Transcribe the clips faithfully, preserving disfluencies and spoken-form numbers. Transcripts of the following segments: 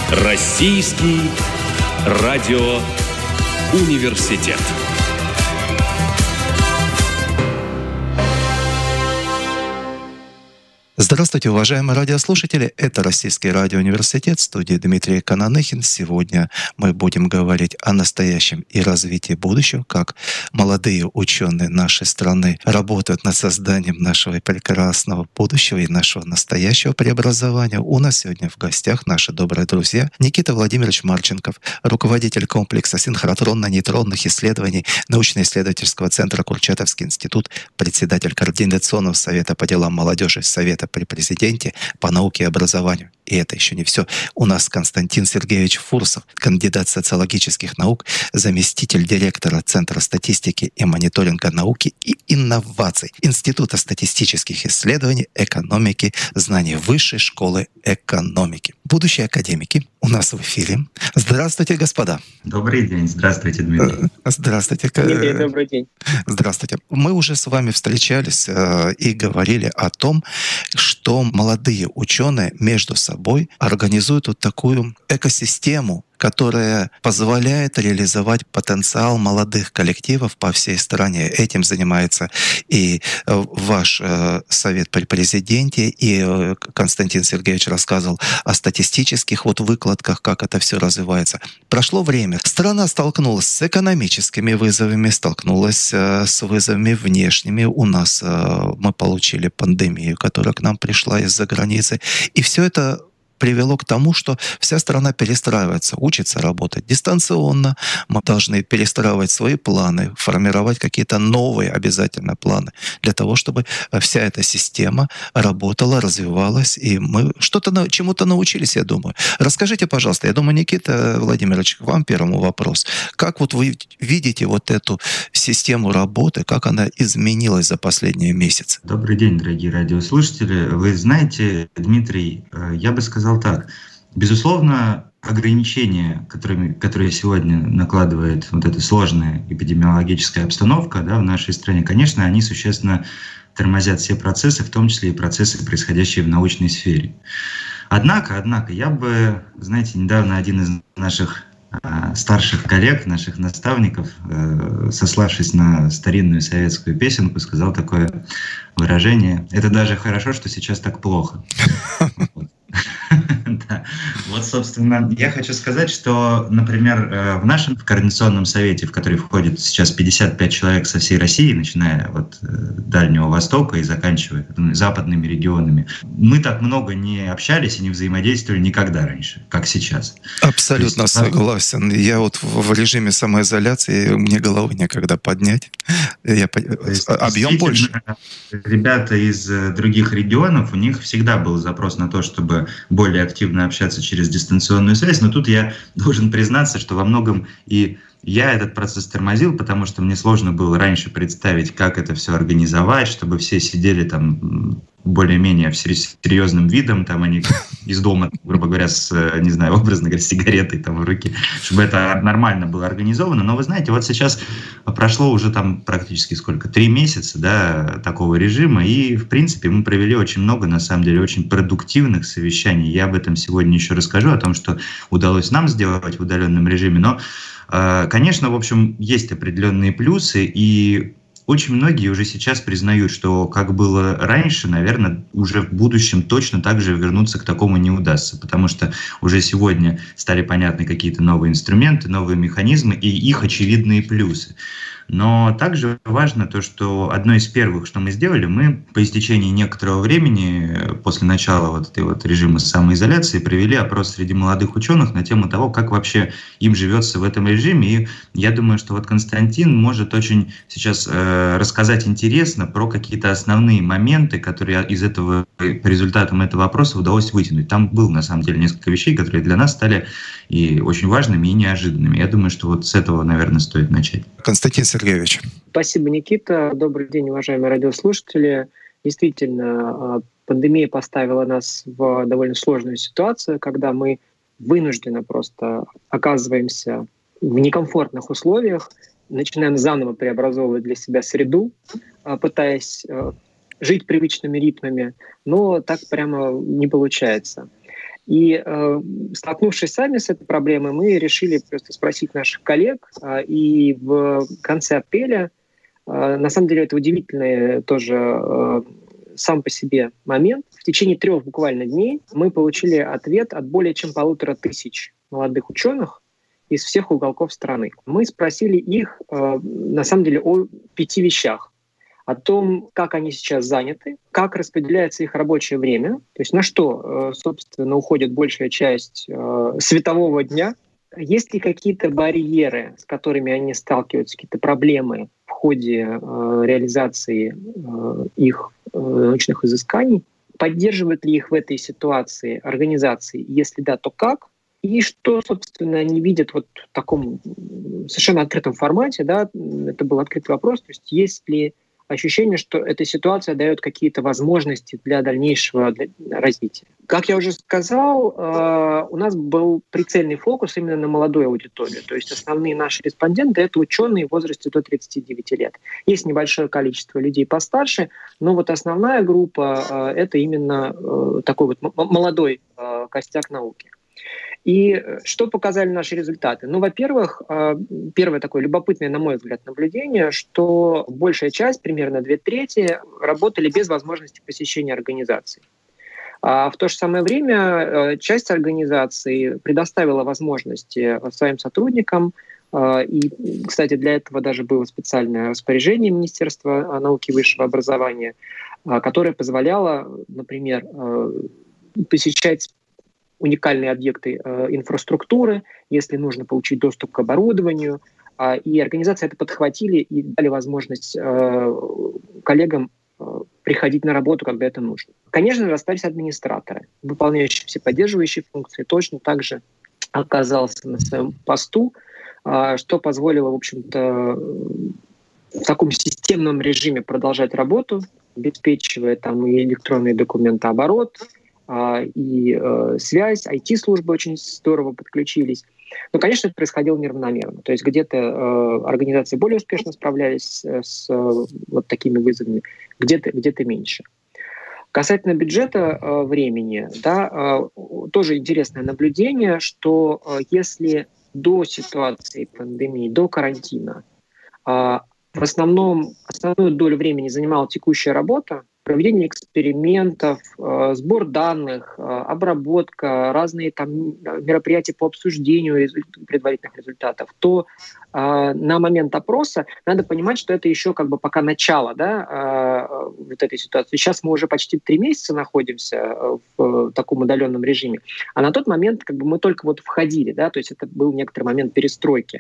Российский радиоуниверситет. Здравствуйте, уважаемые радиослушатели! Это Российский радиоуниверситет, в студии Дмитрий Кананыхин. Сегодня мы будем говорить о настоящем и развитии будущего, как молодые ученые нашей страны работают над созданием нашего прекрасного будущего и нашего настоящего преобразования. У нас сегодня в гостях наши добрые друзья Никита Владимирович Марченков, руководитель комплекса синхротронно-нейтронных исследований научно-исследовательского центра Курчатовский институт, председатель Координационного совета по делам молодежи Совета при президенте по науке и образованию. И это еще не все. У нас Константин Сергеевич Фурсов, кандидат социологических наук, заместитель директора Центра статистики и мониторинга науки и инноваций Института статистических исследований, экономики, знаний Высшей школы экономики. Будущие академики у нас в эфире. Здравствуйте, господа. Добрый день. Здравствуйте, Дмитрий. Здравствуйте. Дмитрий, добрый день. Здравствуйте. Мы уже с вами встречались э, и говорили о том, что молодые ученые между собой организуют вот такую экосистему, которая позволяет реализовать потенциал молодых коллективов по всей стране. Этим занимается и ваш э, совет при президенте, и э, Константин Сергеевич рассказывал о статистических вот выкладках, как это все развивается. Прошло время. Страна столкнулась с экономическими вызовами, столкнулась э, с вызовами внешними. У нас э, мы получили пандемию, которая к нам пришла из-за границы. И все это привело к тому, что вся страна перестраивается, учится работать дистанционно. Мы должны перестраивать свои планы, формировать какие-то новые обязательно планы для того, чтобы вся эта система работала, развивалась, и мы что-то чему-то научились, я думаю. Расскажите, пожалуйста, я думаю, Никита Владимирович, к вам первому вопрос. Как вот вы видите вот эту систему работы, как она изменилась за последние месяцы? Добрый день, дорогие радиослушатели. Вы знаете, Дмитрий, я бы сказал так. Безусловно, ограничения, которыми, которые сегодня накладывает вот эта сложная эпидемиологическая обстановка, да, в нашей стране, конечно, они существенно тормозят все процессы, в том числе и процессы, происходящие в научной сфере. Однако, однако, я бы, знаете, недавно один из наших э, старших коллег, наших наставников, э, сославшись на старинную советскую песенку, сказал такое выражение: «Это даже хорошо, что сейчас так плохо». Да. Вот, собственно, я хочу сказать, что, например, в нашем координационном совете, в который входит сейчас пятьдесят пять человек со всей России, начиная от Дальнего Востока и заканчивая западными регионами, мы так много не общались и не взаимодействовали никогда раньше, как сейчас. Абсолютно есть, согласен. Я вот в режиме самоизоляции, мне головы некогда поднять. Я... Объем больше. Ребята из других регионов, у них всегда был запрос на то, чтобы более активно общаться через дистанционную связь, но тут я должен признаться, что во многом и я этот процесс тормозил, потому что мне сложно было раньше представить, как это все организовать, чтобы все сидели там более-менее серьезным видом, там они из дома, грубо говоря, с, не знаю, образно говоря, с сигаретой там в руке, чтобы это нормально было организовано. Но вы знаете, вот сейчас прошло уже там практически сколько, три месяца, да, такого режима, и, в принципе, мы провели очень много, на самом деле, очень продуктивных совещаний. Я об этом сегодня еще расскажу, о том, что удалось нам сделать в удаленном режиме, но конечно, в общем, есть определенные плюсы, и очень многие уже сейчас признают, что как было раньше, наверное, уже в будущем точно так же вернуться к такому не удастся, потому что уже сегодня стали понятны какие-то новые инструменты, новые механизмы и их очевидные плюсы. Но также важно то, что одно из первых, что мы сделали, мы по истечении некоторого времени, после начала вот этой вот режима самоизоляции, провели опрос среди молодых ученых на тему того, как вообще им живется в этом режиме. И я думаю, что вот Константин может очень сейчас э, рассказать интересно про какие-то основные моменты, которые из этого, по результатам этого опроса удалось вытянуть. Там было, на самом деле, несколько вещей, которые для нас стали и очень важными, и неожиданными. Я думаю, что вот с этого, наверное, стоит начать. Константин Сергеевич. Спасибо, Никита. Добрый день, уважаемые радиослушатели. Действительно, пандемия поставила нас в довольно сложную ситуацию, когда мы вынужденно просто оказываемся в некомфортных условиях, начинаем заново преобразовывать для себя среду, пытаясь жить привычными ритмами, но так прямо не получается. И э, столкнувшись сами с этой проблемой, мы решили просто спросить наших коллег. Э, и в конце апреля, э, на самом деле это удивительный тоже э, сам по себе момент, в течение трех буквально дней мы получили ответ от более чем полутора тысяч молодых ученых из всех уголков страны. Мы спросили их, э, на самом деле, о пяти вещах. О том, как они сейчас заняты, как распределяется их рабочее время, то есть на что, собственно, уходит большая часть светового дня, есть ли какие-то барьеры, с которыми они сталкиваются, какие-то проблемы в ходе реализации их научных изысканий, поддерживают ли их в этой ситуации организации, если да, то как, и что, собственно, они видят вот в таком совершенно открытом формате, да, это был открытый вопрос, то есть есть ли ощущение, что эта ситуация дает какие-то возможности для дальнейшего развития. Как я уже сказал, у нас был прицельный фокус именно на молодой аудитории. То есть основные наши респонденты — это ученые в возрасте до тридцати девяти лет. Есть небольшое количество людей постарше, но вот основная группа — это именно такой вот молодой костяк науки. И что показали наши результаты? Ну, во-первых, первое такое любопытное, на мой взгляд, наблюдение, что большая часть, примерно две трети, работали без возможности посещения организации. А в то же самое время часть организаций предоставила возможности своим сотрудникам, и, кстати, для этого даже было специальное распоряжение Министерства науки и высшего образования, которое позволяло, например, посещать уникальные объекты э, инфраструктуры, если нужно получить доступ к оборудованию. Э, и организации это подхватили и дали возможность э, коллегам э, приходить на работу, когда это нужно. Конечно же, остались администраторы, выполняющие все поддерживающие функции, точно так же оказался на своем посту, э, что позволило, в общем-то, в таком системном режиме продолжать работу, обеспечивая там и электронный документооборот, и э, связь, ай ти-службы очень здорово подключились. Но, конечно, это происходило неравномерно. То есть где-то э, организации более успешно справлялись с э, вот такими вызовами, где-то, где-то меньше. Касательно бюджета э, времени, да, э, тоже интересное наблюдение, что э, если до ситуации пандемии, до карантина, э, в основном основную долю времени занимала текущая работа, проведение экспериментов, сбор данных, обработка, разные там мероприятия по обсуждению предварительных результатов, то на момент опроса надо понимать, что это еще как бы пока начало, да, вот этой ситуации. Сейчас мы уже почти три месяца находимся в таком удаленном режиме, а на тот момент как бы мы только вот входили, да, то есть это был некоторый момент перестройки.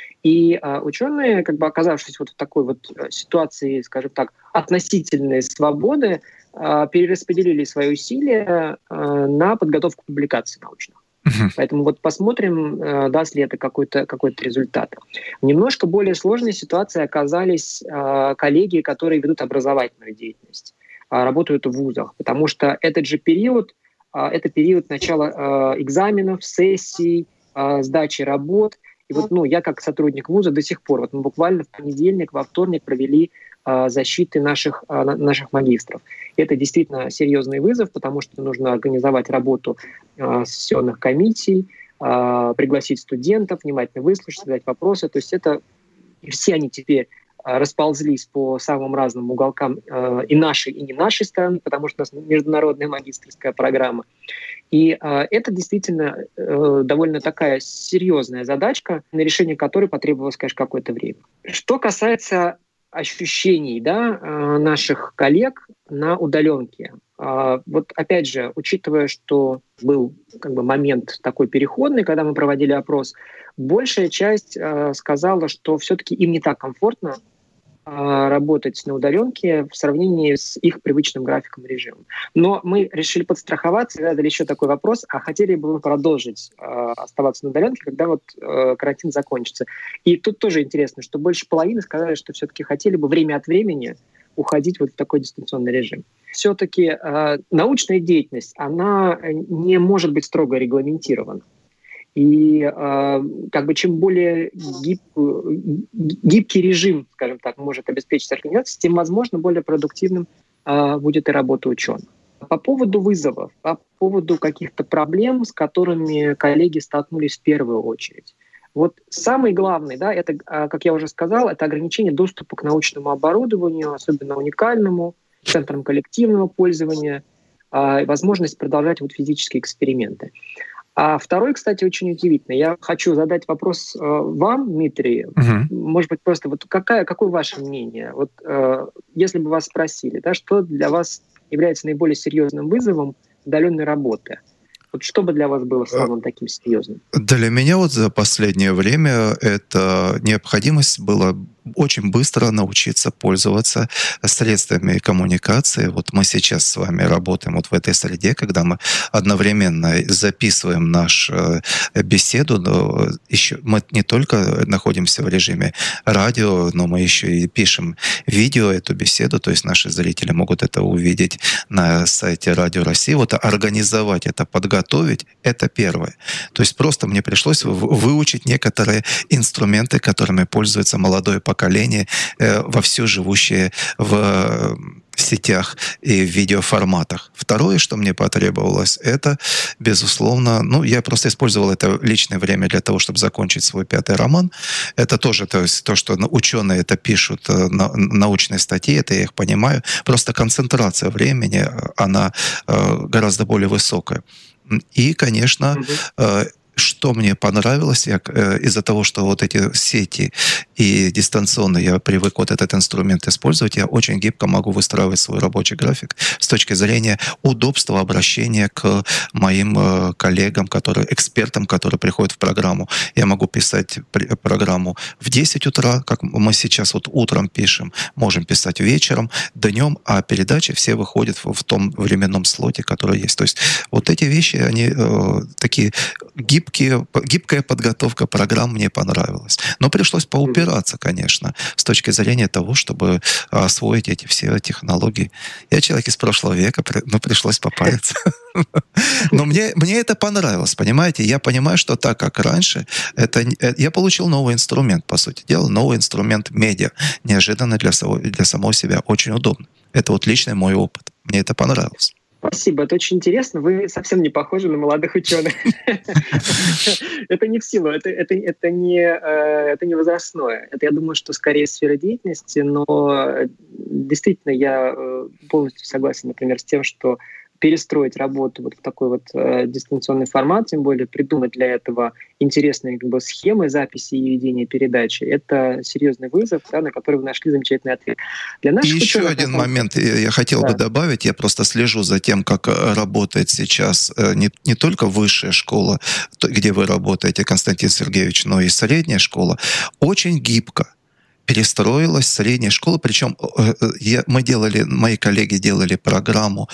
И э, ученые, как бы оказавшись вот в такой вот ситуации, скажем так, относительной свободы, э, перераспределили свои усилия э, на подготовку публикаций научных. Uh-huh. Поэтому вот посмотрим, э, даст ли это какой-то, какой-то результат. В немножко более сложной ситуации оказались э, коллеги, которые ведут образовательную деятельность, э, работают в вузах, потому что этот же период, э, это период начала э, экзаменов, сессий, э, сдачи работ. И вот, ну, я как сотрудник вуза до сих пор, вот мы буквально в понедельник, во вторник провели э, защиты наших, э, наших магистров. И это действительно серьезный вызов, потому что нужно организовать работу э, сессионных комиссий, э, пригласить студентов, внимательно выслушать, задать вопросы. То есть это все они теперь э, расползлись по самым разным уголкам э, и нашей, и не нашей страны, потому что у нас международная магистерская программа. И э, это действительно э, довольно такая серьезная задачка, на решение которой потребовалось, конечно, какое-то время. Что касается ощущений, да, э, наших коллег на удаленке, э, вот опять же, учитывая, что был как бы момент такой переходный, когда мы проводили опрос, большая часть э, сказала, что все-таки им не так комфортно работать на удаленке в сравнении с их привычным графиком и режимом. Но мы решили подстраховаться и задали еще такой вопрос, а хотели бы вы продолжить э, оставаться на удаленке, когда вот э, карантин закончится. И тут тоже интересно, что больше половины сказали, что все-таки хотели бы время от времени уходить вот в такой дистанционный режим. Все-таки э, научная деятельность, она не может быть строго регламентирована. И э, как бы чем более гиб, гибкий режим, скажем так, может обеспечить организация, тем, возможно, более продуктивным э, будет и работа ученых. По поводу вызовов, по поводу каких-то проблем, с которыми коллеги столкнулись в первую очередь. Вот самый главный, да, это, как я уже сказал, это ограничение доступа к научному оборудованию, особенно уникальному, центрам коллективного пользования, возможность продолжать вот физические эксперименты. А второй, кстати, очень удивительный. Я хочу задать вопрос э, вам, Дмитрий. Угу. Может быть, просто вот какая, какое ваше мнение? Вот э, если бы вас спросили, да, что для вас является наиболее серьезным вызовом удаленной работы? Вот что бы для вас было самым таким серьезным? Для меня вот за последнее время это необходимость была очень быстро научиться пользоваться средствами коммуникации. Вот мы сейчас с вами работаем вот в этой среде, когда мы одновременно записываем нашу беседу, но еще мы не только находимся в режиме радио, но мы еще и пишем видео, эту беседу, то есть наши зрители могут это увидеть на сайте Радио России. Вот организовать это, подготовить, это первое. То есть просто мне пришлось выучить некоторые инструменты, которыми пользуется молодое поколение, поколение, э, вовсю живущее в сетях и в видеоформатах. Второе, что мне потребовалось, это, безусловно, ну, я просто использовал это личное время для того, чтобы закончить свой пятый роман. Это тоже, то есть то, что ученые это пишут, на, научные статьи, это я их понимаю. Просто концентрация времени, она э, гораздо более высокая. И, конечно, э, что мне понравилось, я, э, из-за того, что вот эти сети и дистанционно я привык вот этот инструмент использовать, я очень гибко могу выстраивать свой рабочий график с точки зрения удобства обращения к моим э, коллегам, которые, экспертам, которые приходят в программу. Я могу писать при, программу в десять утра, как мы сейчас вот утром пишем, можем писать вечером, днем, а передачи все выходят в, в том временном слоте, который есть. То есть вот эти вещи, они э, такие гибкие, гибкая подготовка программ мне понравилась. Но пришлось поупираться, конечно, с точки зрения того, чтобы освоить эти все технологии. Я человек из прошлого века, но пришлось попариться. Но мне, мне это понравилось, понимаете? Я понимаю, что так, как раньше, это, я получил новый инструмент, по сути дела, новый инструмент медиа. Неожиданно для, для самого себя. Очень удобно. Это вот личный мой опыт. Мне это понравилось. Спасибо, это очень интересно. Вы совсем не похожи на молодых ученых. Это не в силу, это, это, это, не, это не возрастное. Это, я думаю, что скорее сфера деятельности, но действительно я полностью согласен, например, с тем, что перестроить работу вот в такой вот э, дистанционный формат, тем более придумать для этого интересные как бы, схемы записи и ведения передачи, это серьезный вызов, да, на который вы нашли замечательный ответ. Для наших и еще ученых, один момент я хотел да. бы добавить. Я просто слежу за тем, как работает сейчас не, не только высшая школа, где вы работаете, Константин Сергеевич, но и средняя школа. Очень гибко перестроилась средняя школа, причем я, мы делали, мои коллеги делали программу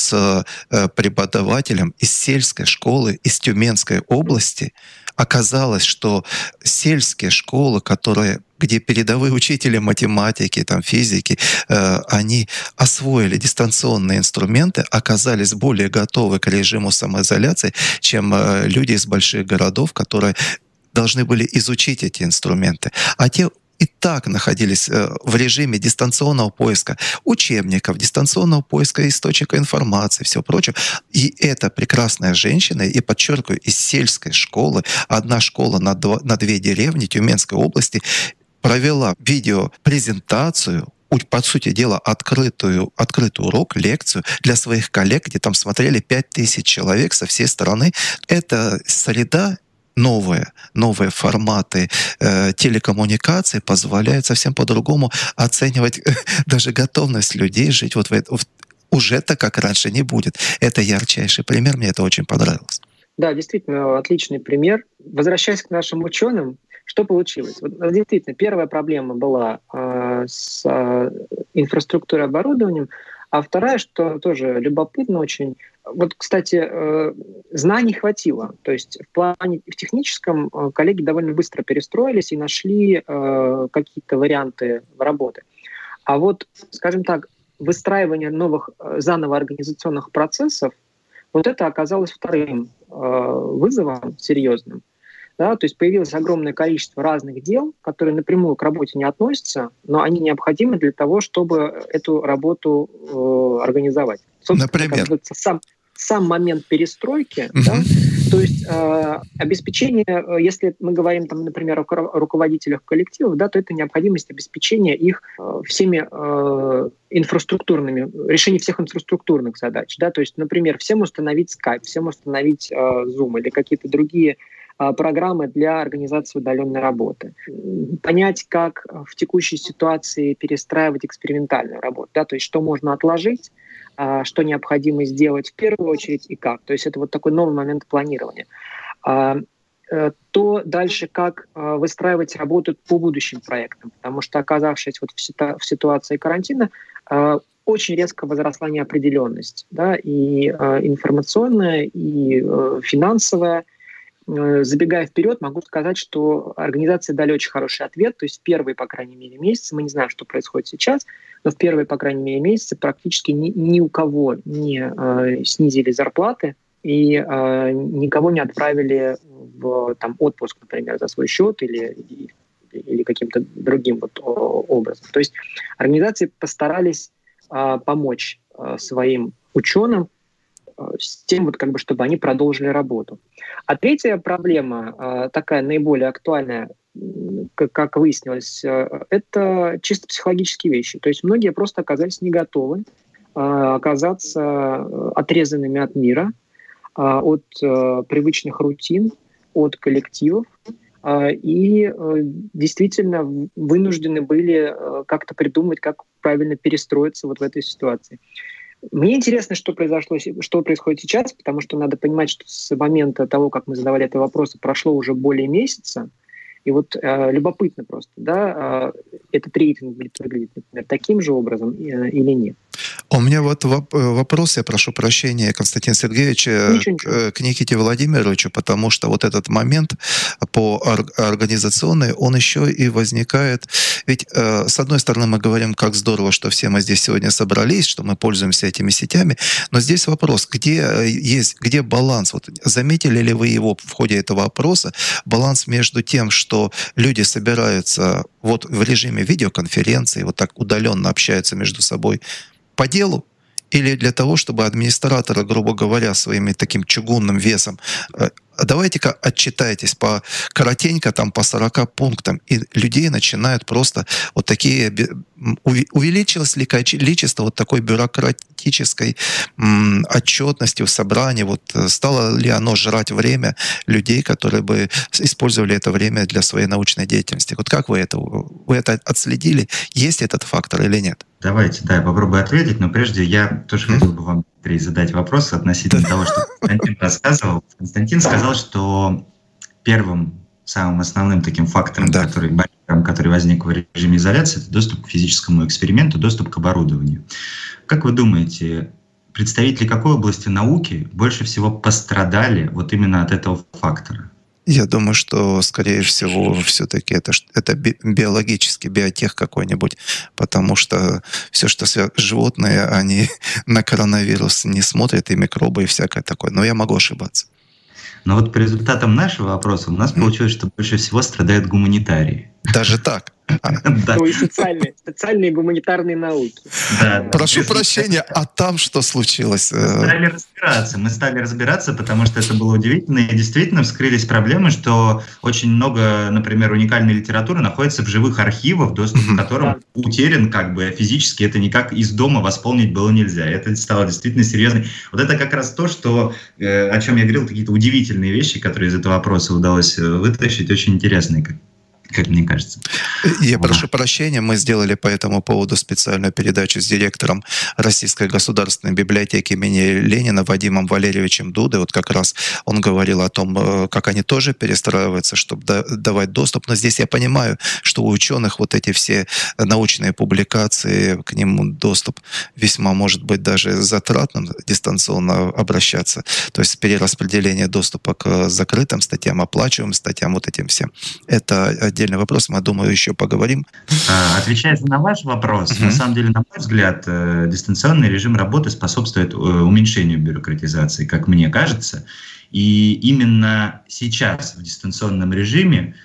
с преподавателем из сельской школы, из Тюменской области. Оказалось, что сельские школы, которые, где передовые учители математики, там, физики, э, они освоили дистанционные инструменты, оказались более готовы к режиму самоизоляции, чем э, люди из больших городов, которые должны были изучить эти инструменты. А те и так находились в режиме дистанционного поиска учебников, дистанционного поиска источника информации, все прочее. И эта прекрасная женщина, и подчеркиваю, из сельской школы, одна школа на, два, на две деревни Тюменской области, провела видеопрезентацию, по сути дела, открытую, открытый урок, лекцию для своих коллег, где там смотрели пять тысяч человек со всей страны. Эта среда новые, новые форматы э, телекоммуникаций позволяют совсем по-другому оценивать э, даже готовность людей жить вот в это. Уже так, как раньше, не будет. Это ярчайший пример, мне это очень понравилось. Да, действительно, отличный пример. Возвращаясь к нашим ученым, что получилось? Вот, действительно, первая проблема была э, с э, инфраструктурой, оборудованием, а вторая, что тоже любопытно очень, вот, кстати, э, знаний хватило. То есть в плане в техническом э, коллеги довольно быстро перестроились и нашли э, какие-то варианты работы. А вот, скажем так, выстраивание новых э, заново организационных процессов, вот это оказалось вторым э, вызовом серьезным. Да, то есть появилось огромное количество разных дел, которые напрямую к работе не относятся, но они необходимы для того, чтобы эту работу э, организовать. Собственно, Например? как бы сам, сам момент перестройки, Мгм. да, то есть э, обеспечение, э, если мы говорим, там, например, о ру- руководителях коллективов, да, то это необходимость обеспечения их э, всеми э, инфраструктурными, решение всех инфраструктурных задач. Да, то есть, например, всем установить Skype, всем установить э, Zoom или какие-то другие э, программы для организации удаленной работы. М, Понять, как в текущей ситуации перестраивать экспериментальную работу, да, то есть что можно отложить, а, что необходимо сделать в первую очередь и как. То есть это вот такой новый момент планирования. А, э, То дальше, как а, выстраивать работу по будущим проектам, потому что, оказавшись вот в, сита- в ситуации карантина, а, очень резко возросла неопределенность, да, и а, информационная, и э, финансовая. Э, Забегая вперед, могу сказать, что организации дали очень хороший ответ. То есть в первые, по крайней мере, месяцы, мы не знаем, что происходит сейчас, но в первые, по крайней мере, месяцы практически ни, ни у кого не э, снизили зарплаты и э, никого не отправили в там, отпуск, например, за свой счет или, или каким-то другим вот о- образом. То есть организации постарались э, помочь э, своим ученым э, с тем, вот, как бы, чтобы они продолжили работу. А третья проблема, э, такая наиболее актуальная, м, как, как выяснилось, э, это чисто психологические вещи. То есть многие просто оказались не готовы э, оказаться э, отрезанными от мира, э, от э, привычных рутин, от коллективов, э, и э, действительно в- вынуждены были э, как-то придумать, как правильно перестроиться вот в этой ситуации. Мне интересно, что произошло, се- что происходит сейчас, потому что надо понимать, что с момента того, как мы задавали этот вопрос, прошло уже более месяца. И вот э, любопытно просто, да, э, этот рейтинг будет выглядеть, например, таким же образом э, или нет. У меня вот воп- э, вопрос, я прошу прощения, Константин Сергеевич, э, Ничего, к ничего. э, к Никите Владимировичу, потому что вот этот момент по ор- организационный, он еще и возникает. Ведь, э, с одной стороны, мы говорим, как здорово, что все мы здесь сегодня собрались, что мы пользуемся этими сетями, но здесь вопрос, где э, есть, где баланс? Вот заметили ли вы его в ходе этого опроса, баланс между тем, что люди собираются вот в режиме видеоконференции, вот так удаленно общаются между собой, по делу или для того, чтобы администраторы, грубо говоря, своими таким чугунным весом, э, давайте-ка отчитайтесь по коротенько, там по сорока пунктам, и людей начинают просто вот такие... бе- м, уви- Увеличилось ли количество вот такой бюрократической м, отчетности в собрании? Вот э, стало ли оно жрать время людей, которые бы с- использовали это время для своей научной деятельности? Вот как вы это, вы это отследили? Есть этот фактор или нет? Давайте, да, я попробую ответить, но прежде я тоже М? хотел бы вам, Андрей, задать вопрос относительно Да. того, что Константин рассказывал. Константин сказал, что первым, самым основным таким фактором, Да. который, барьером, который возник в режиме изоляции, это доступ к физическому эксперименту, доступ к оборудованию. Как вы думаете, представители какой области науки больше всего пострадали вот именно от этого фактора? Я думаю, что, скорее всего, все-таки это, ш- это би- биологический биотех какой-нибудь, потому что все, что свя- животные, они на коронавирус не смотрят, и микробы, и всякое такое. Но я могу ошибаться. Но вот по результатам нашего опроса у нас М? получилось, что больше всего страдают гуманитарии. Даже так. А, Да, То есть социальные, социальные гуманитарные науки. да, да. прошу прощения, а там что случилось? Мы Э, стали разбираться, мы стали разбираться, потому что это было удивительно, и действительно вскрылись проблемы, что очень много, например, уникальной литературы находится в живых архивах, доступ к Мгм. которым Да. утерян как бы физически, это никак из дома восполнить было нельзя. Это стало действительно серьезной. Вот это как раз то, что, э, о чем я говорил, какие-то удивительные вещи, которые из этого опроса удалось э, вытащить, очень интересные, как, как мне кажется. Я Вот. прошу прощения, мы сделали по этому поводу специальную передачу с директором Российской государственной библиотеки имени Ленина Вадимом Валерьевичем Дудой. Вот как раз он говорил о том, э, как они тоже перестраиваются, чтобы да- давать доступ. Но здесь я понимаю, что у ученых вот эти все научные публикации, к ним доступ весьма может быть даже затратным, дистанционно обращаться. То есть перераспределение доступа к закрытым статьям, оплачиваемым статьям, вот этим всем. Это отдельно отдельный вопрос, мы, думаю, еще поговорим. Отвечая на ваш вопрос, uh-huh. на самом деле, на мой взгляд, дистанционный режим работы способствует уменьшению бюрократизации, как мне кажется. И именно сейчас в дистанционном режиме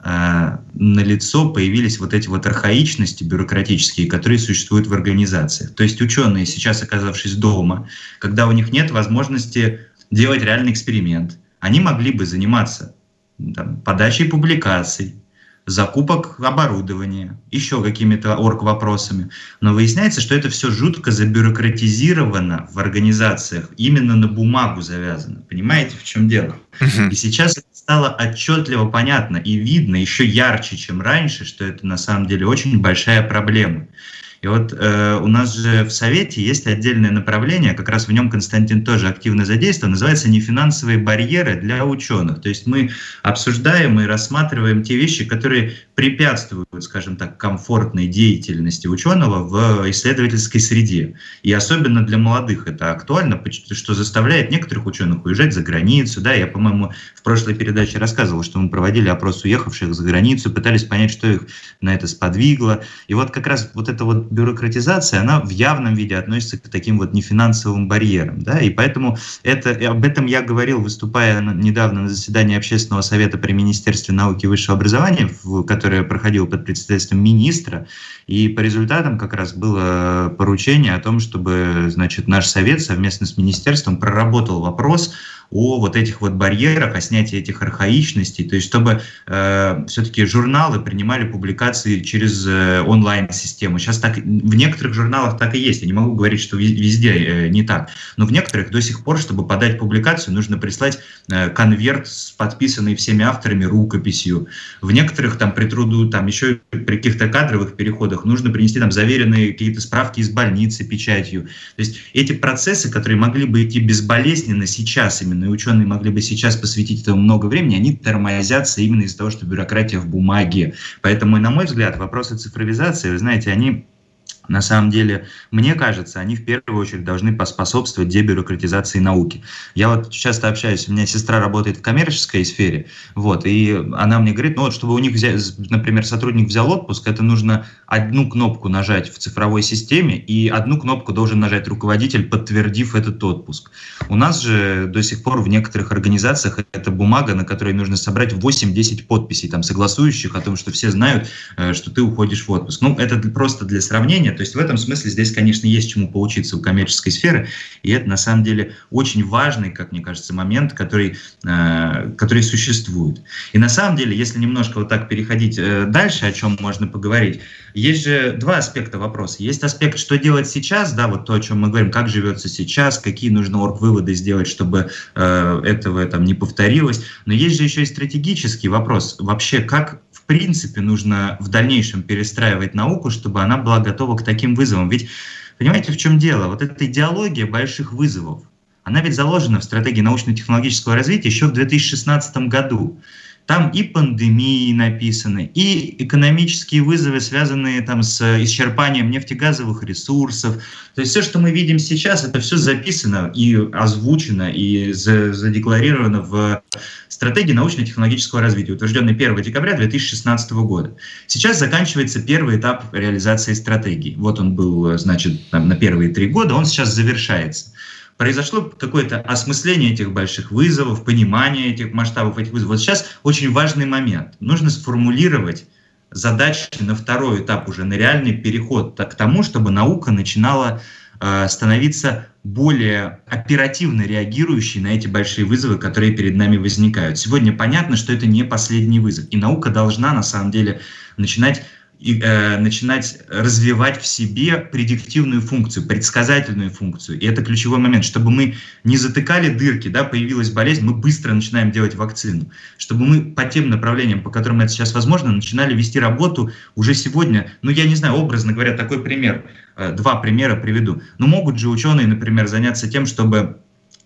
э, налицо появились вот эти вот архаичности бюрократические, которые существуют в организациях. То есть ученые, сейчас оказавшись дома, когда у них нет возможности делать реальный эксперимент, они могли бы заниматься там, подачей публикаций, закупок оборудования, еще какими-то орг-вопросами. Но выясняется, что это все жутко забюрократизировано в организациях, именно на бумагу завязано. Понимаете, в чем дело? Uh-huh. И сейчас это стало отчетливо понятно и видно еще ярче, чем раньше, что это на самом деле очень большая проблема. И вот э, у нас же в Совете есть отдельное направление, как раз в нем Константин тоже активно задействован, называется «Нефинансовые барьеры для ученых». То есть мы обсуждаем и рассматриваем те вещи, которые препятствуют, скажем так, комфортной деятельности ученого в исследовательской среде. И особенно для молодых это актуально, что заставляет некоторых ученых уезжать за границу. Да, я, по-моему, в прошлой передаче рассказывал, что мы проводили опрос уехавших за границу, пытались понять, что их на это сподвигло. И вот как раз вот это вот бюрократизация, она в явном виде относится к таким вот нефинансовым барьерам. Да? И поэтому это, об этом я говорил, выступая недавно на заседании Общественного совета при Министерстве науки и высшего образования, в, которое проходило под председательством министра. И по результатам как раз было поручение о том, чтобы, значит, наш совет совместно с министерством проработал вопрос о вот этих вот барьерах, о снятии этих архаичностей, то есть чтобы э, все-таки журналы принимали публикации через э, онлайн-систему. Сейчас так, в некоторых журналах так и есть, я не могу говорить, что везде э, не так, но в некоторых до сих пор, чтобы подать публикацию, нужно прислать э, конверт с подписанной всеми авторами рукописью. В некоторых там при труду, там еще при каких-то кадровых переходах нужно принести там заверенные какие-то справки из больницы печатью. То есть эти процессы, которые могли бы идти безболезненно сейчас именно, и ученые могли бы сейчас посвятить этому много времени, они тормозятся именно из-за того, что бюрократия в бумаге. Поэтому, на мой взгляд, вопросы цифровизации, вы знаете, они на самом деле, мне кажется, они в первую очередь должны поспособствовать дебюрократизации науки. Я вот часто общаюсь, у меня сестра работает в коммерческой сфере, вот, и она мне говорит, ну вот, чтобы у них, взять, например, сотрудник взял отпуск, это нужно одну кнопку нажать в цифровой системе, и одну кнопку должен нажать руководитель, подтвердив этот отпуск. У нас же до сих пор в некоторых организациях это бумага, на которой нужно собрать восемь-десять подписей, там, согласующих о том, что все знают, что ты уходишь в отпуск. Ну, это просто для сравнения. То есть в этом смысле здесь, конечно, есть чему поучиться у коммерческой сферы, и это на самом деле очень важный, как мне кажется, момент, который, э, который существует. И на самом деле, если немножко вот так переходить э, дальше, о чем можно поговорить, есть же два аспекта вопроса. Есть аспект, что делать сейчас, да, вот то, о чем мы говорим, как живется сейчас, какие нужно орг-выводы сделать, чтобы э, этого там не повторилось. Но есть же еще и стратегический вопрос. Вообще, как в принципе нужно в дальнейшем перестраивать науку, чтобы она была готова к таким вызовам. Ведь, понимаете, в чем дело? Вот эта идеология больших вызовов, она ведь заложена в стратегии научно-технологического развития еще в две тысячи шестнадцатом году. Там и пандемии написаны, и экономические вызовы, связанные там с исчерпанием нефтегазовых ресурсов. То есть все, что мы видим сейчас, это все записано и озвучено, и задекларировано в стратегии научно-технологического развития, утвержденной первого декабря две тысячи шестнадцатого года. Сейчас заканчивается первый этап реализации стратегии. Вот он был, значит, там, на первые три года, он сейчас завершается. Произошло какое-то осмысление этих больших вызовов, понимание этих масштабов этих вызовов. Вот сейчас очень важный момент. Нужно сформулировать задачи на второй этап, уже на реальный переход к тому, чтобы наука начинала э, становиться более оперативно реагирующей на эти большие вызовы, которые перед нами возникают. Сегодня понятно, что это не последний вызов. И наука должна, на самом деле, начинать И, э, начинать развивать в себе предиктивную функцию, предсказательную функцию. И это ключевой момент, чтобы мы не затыкали дырки, да, появилась болезнь, мы быстро начинаем делать вакцину. Чтобы мы по тем направлениям, по которым это сейчас возможно, начинали вести работу уже сегодня. Ну, я не знаю, образно говоря, такой пример, э, два примера приведу. Ну, могут же ученые, например, заняться тем, чтобы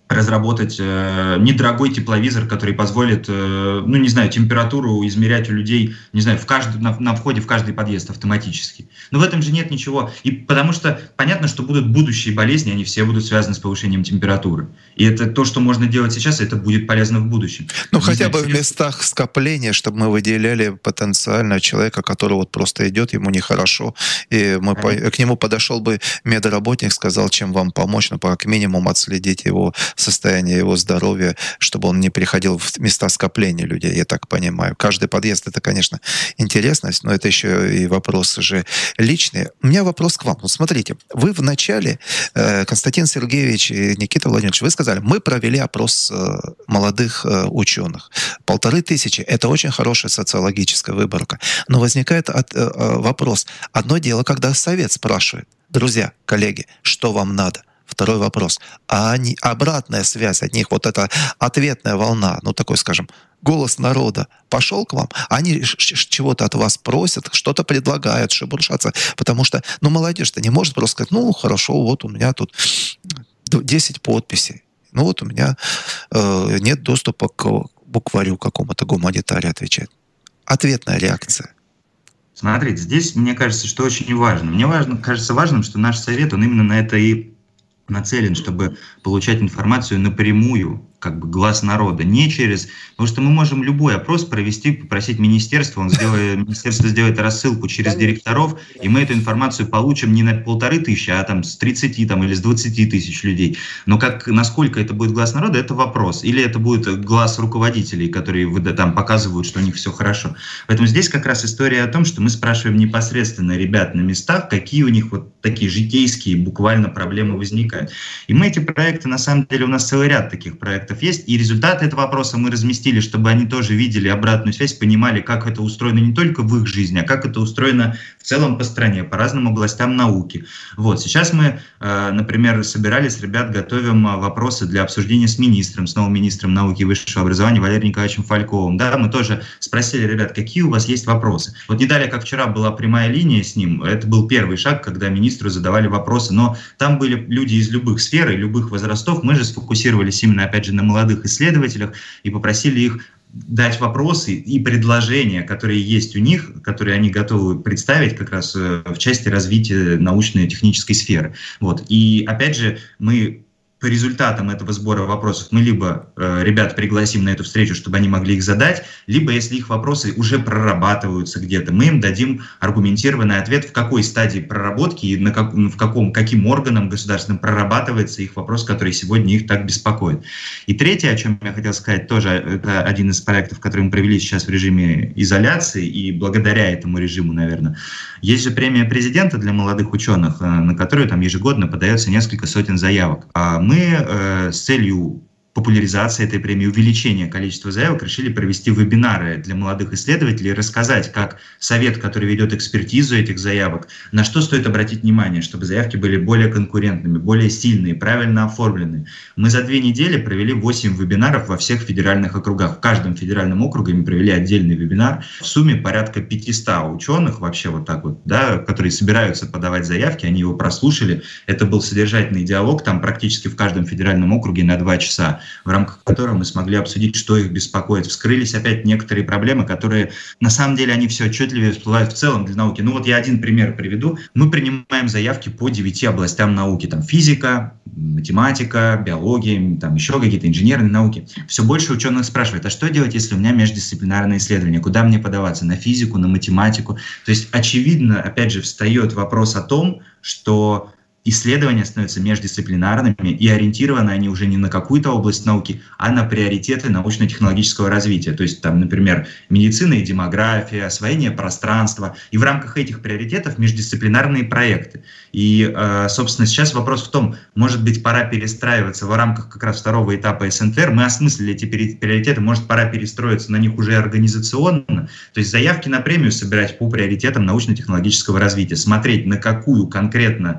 разработать э, недорогой тепловизор, который позволит, э, ну, не знаю, температуру измерять у людей, не знаю, в каждый, на, на входе в каждый подъезд автоматически. Но в этом же нет ничего. И потому что понятно, что будут будущие болезни, они все будут связаны с повышением температуры. И это то, что можно делать сейчас, это будет полезно в будущем. Ну, не хотя знаю, бы в местах скопления, чтобы мы выделяли потенциально человека, который вот просто идет, ему нехорошо, и мы по, к нему подошел бы медработник, сказал, чем вам помочь, ну, как минимум отследить его состояние, его здоровья, чтобы он не приходил в места скопления людей, я так понимаю. Каждый подъезд — это, конечно, интересность, но это еще и вопросы же личные. У меня вопрос к вам. Вот смотрите, вы в начале, Константин Сергеевич и Никита Владимирович, вы сказали, мы провели опрос молодых ученых. Полторы тысячи — это очень хорошая социологическая выборка. Но возникает от, вопрос. Одно дело, когда совет спрашивает, друзья, коллеги, что вам надо? Второй вопрос. А они, обратная связь от них, вот эта ответная волна, ну такой, скажем, голос народа пошел к вам, они чего-то от вас просят, что-то предлагают, шебуршатся, потому что, ну, молодежь-то не может просто сказать, ну, хорошо, вот у меня тут десять подписей, ну, вот у меня э, нет доступа к букварю какому-то, гуманитарию отвечает. Ответная реакция. Смотрите, здесь, мне кажется, что очень важно. Мне важно, кажется важным, что наш совет, он именно на это и нацелен, чтобы получать информацию напрямую, как бы глаз народа, не через... Потому что мы можем любой опрос провести, попросить министерство, он сделает, министерство сделает рассылку через директоров, и мы эту информацию получим не на полторы тысячи, а там с тридцати там, или с двадцати тысяч людей. Но как, насколько это будет глаз народа, это вопрос. Или это будет глаз руководителей, которые там показывают, что у них все хорошо. Поэтому здесь как раз история о том, что мы спрашиваем непосредственно ребят на местах, какие у них вот такие житейские буквально проблемы возникают. И мы эти проекты, на самом деле, у нас целый ряд таких проектов есть, и результаты этого опроса мы разместили, чтобы они тоже видели обратную связь, понимали, как это устроено не только в их жизни, а как это устроено в целом по стране, по разным областям науки. Вот, сейчас мы, например, собирались, ребят, готовим вопросы для обсуждения с министром, с новым министром науки и высшего образования Валерием Николаевичем Фальковым. Да, мы тоже спросили ребят, какие у вас есть вопросы. Вот не далее, как вчера была прямая линия с ним, это был первый шаг, когда министру задавали вопросы, но там были люди из любых сфер и любых возрастов, мы же сфокусировались именно, опять же, на молодых исследователях и попросили их дать вопросы и предложения, которые есть у них, которые они готовы представить как раз в части развития научной и технической сферы. Вот. И опять же, мы по результатам этого сбора вопросов мы либо э, ребят пригласим на эту встречу, чтобы они могли их задать, либо, если их вопросы уже прорабатываются где-то, мы им дадим аргументированный ответ, в какой стадии проработки и на как, в каком, каким органом государственным прорабатывается их вопрос, который сегодня их так беспокоит. И третье, о чем я хотел сказать, тоже это один из проектов, который мы провели сейчас в режиме изоляции, и благодаря этому режиму, наверное, есть же премия президента для молодых ученых, на которую там ежегодно подается несколько сотен заявок. Мы э, с целью популяризации этой премии, увеличения количества заявок решили провести вебинары для молодых исследователей, рассказать, как совет, который ведет экспертизу этих заявок, на что стоит обратить внимание, чтобы заявки были более конкурентными, более сильные, правильно оформленные. Мы за две недели провели восемь вебинаров во всех федеральных округах. В каждом федеральном округе мы провели отдельный вебинар. В сумме порядка пятисот ученых вообще вот так вот, да, которые собираются подавать заявки, они его прослушали. Это был содержательный диалог, там практически в каждом федеральном округе на два часа, в рамках которого мы смогли обсудить, что их беспокоит. Вскрылись опять некоторые проблемы, которые, на самом деле, они все отчетливее всплывают в целом для науки. Ну вот я один пример приведу. Мы принимаем заявки по девяти областям науки. Там физика, математика, биология, там еще какие-то инженерные науки. Все больше ученых спрашивает, а что делать, если у меня междисциплинарное исследование? Куда мне подаваться? На физику, на математику? То есть, очевидно, опять же, встает вопрос о том, что исследования становятся междисциплинарными, и ориентированы они уже не на какую-то область науки, а на приоритеты научно-технологического развития. То есть, там, например, медицина и демография, освоение пространства. И в рамках этих приоритетов междисциплинарные проекты. И, собственно, сейчас вопрос в том, может быть, пора перестраиваться в рамках как раз второго этапа эс эн тэ эр. Мы осмыслили эти приоритеты, может, пора перестроиться на них уже организационно. То есть заявки на премию собирать по приоритетам научно-технологического развития, смотреть, на какую конкретно решение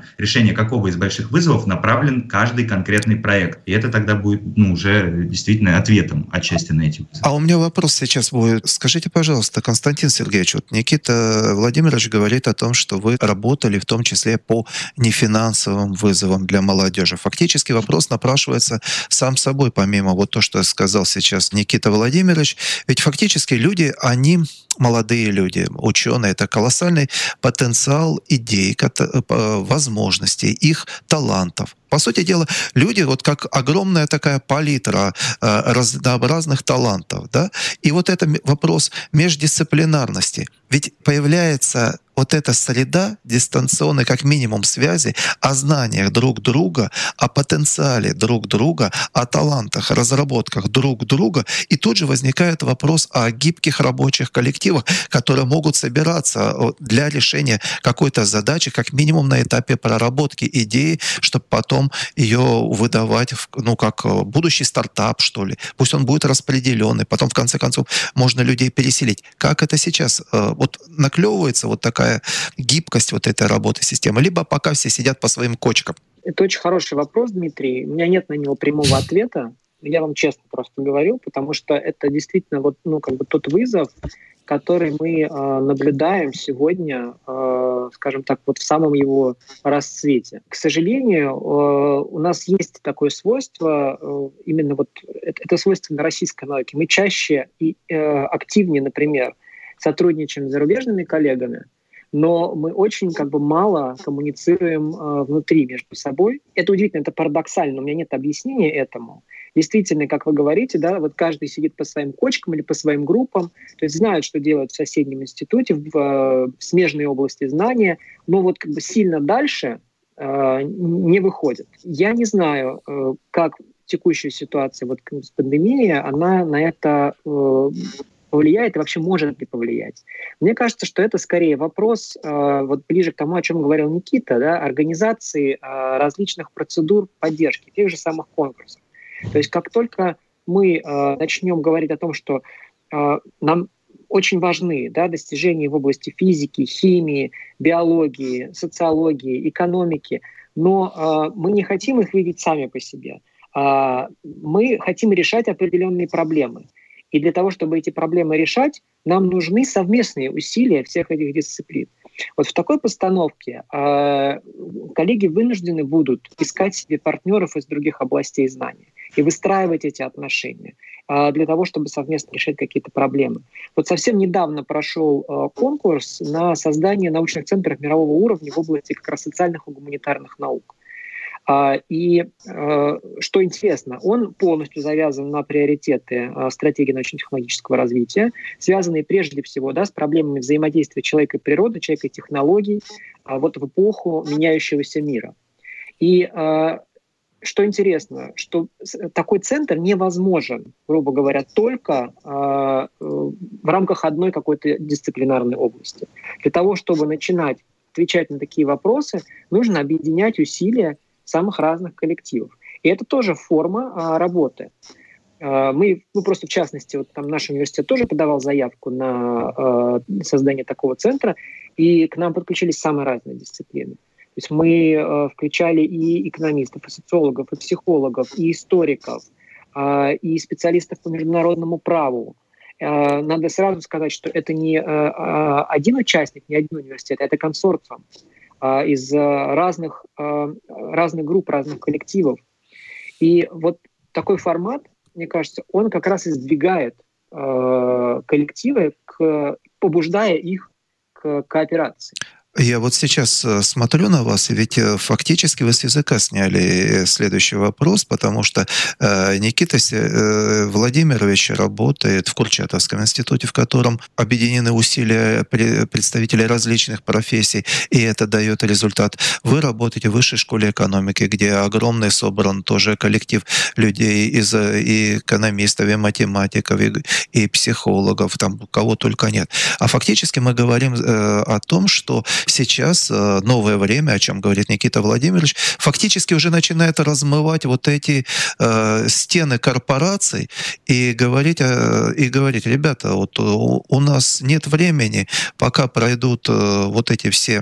решение какого из больших вызовов направлен каждый конкретный проект. И это тогда будет, ну, уже действительно ответом отчасти на эти вызовы. А у меня вопрос сейчас будет. Скажите, пожалуйста, Константин Сергеевич, вот Никита Владимирович говорит о том, что вы работали в том числе по нефинансовым вызовам для молодежи. Фактически вопрос напрашивается сам собой, помимо вот то, что сказал сейчас Никита Владимирович. Ведь фактически люди, они молодые люди, ученые, это колоссальный потенциал идей, возможностей, их талантов. По сути дела, люди вот как огромная такая палитра э, разнообразных талантов, да, и вот это вопрос междисциплинарности. Ведь появляется вот эта среда дистанционной, как минимум, связи о знаниях друг друга, о потенциале друг друга, о талантах, разработках друг друга. И тут же возникает вопрос о гибких рабочих коллективах, которые могут собираться для решения какой-то задачи, как минимум на этапе проработки идеи, чтобы потом ее выдавать, в, ну, как будущий стартап, что ли. Пусть он будет распределенный, потом, в конце концов, можно людей переселить. Как это сейчас? Вот наклевывается вот такая гибкость вот этой работы системы, либо пока все сидят по своим кочкам? Это очень хороший вопрос, Дмитрий. У меня нет на него прямого ответа. Я вам честно просто говорю, потому что это действительно вот, ну, как бы тот вызов, который мы э, наблюдаем сегодня, э, скажем так, вот в самом его расцвете. К сожалению, э, у нас есть такое свойство, э, именно вот это, это свойственно российской науке. Мы чаще и э, активнее, например, сотрудничаем с зарубежными коллегами, но мы очень как бы мало коммуницируем э, внутри между собой. Это удивительно, это парадоксально, у меня нет объяснения этому. Действительно, как вы говорите, да, вот каждый сидит по своим кочкам или по своим группам, то есть знают, что делать в соседнем институте, в, в смежной области знания, но вот как бы сильно дальше э, не выходят. Я не знаю, э, как текущая ситуация вот с пандемией, она на это э, повлияет и вообще может ли повлиять. Мне кажется, что это скорее вопрос, э, вот ближе к тому, о чем говорил Никита, да, организации э, различных процедур поддержки, тех же самых конкурсов. То есть как только мы э, начнем говорить о том, что э, нам очень важны, да, достижения в области физики, химии, биологии, социологии, экономики, но э, мы не хотим их видеть сами по себе. Э, мы хотим решать определенные проблемы. И для того, чтобы эти проблемы решать, нам нужны совместные усилия всех этих дисциплин. Вот в такой постановке э, коллеги вынуждены будут искать себе партнеров из других областей знаний и выстраивать эти отношения э, для того, чтобы совместно решать какие-то проблемы. Вот совсем недавно прошел э, конкурс на создание научных центров мирового уровня в области как раз социальных и гуманитарных наук. И что интересно, он полностью завязан на приоритеты стратегии научно-технологического развития, связанные прежде всего, да, с проблемами взаимодействия человека и природы, человека и технологий вот в эпоху меняющегося мира. И что интересно, что такой центр невозможен, грубо говоря, только в рамках одной какой-то дисциплинарной области. Для того, чтобы начинать отвечать на такие вопросы, нужно объединять усилия самых разных коллективов. И это тоже форма а, работы. А, мы, ну, просто в частности, вот там наш университет тоже подавал заявку на а, создание такого центра, и к нам подключились самые разные дисциплины. То есть мы а, включали и экономистов, и социологов, и психологов, и историков, а, и специалистов по международному праву. А, надо сразу сказать, что это не а, один участник, не один университет, это консорциум из разных, разных групп, разных коллективов. И вот такой формат, мне кажется, он как раз и сдвигает коллективы, к, побуждая их к кооперации. Я вот сейчас смотрю на вас, и ведь фактически вы с языка сняли следующий вопрос, потому что э, Никита э, Владимирович работает в Курчатовском институте, в котором объединены усилия представителей различных профессий, и это дает результат. Вы работаете в Высшей школе экономики, где огромный собран тоже коллектив людей из и экономистов, и математиков, и, и психологов, там кого только нет. А фактически мы говорим э, о том, что сейчас новое время, о чем говорит Никита Владимирович, фактически уже начинает размывать вот эти э, стены корпораций и говорить, э, и говорить, ребята, вот у, у нас нет времени, пока пройдут э, вот эти все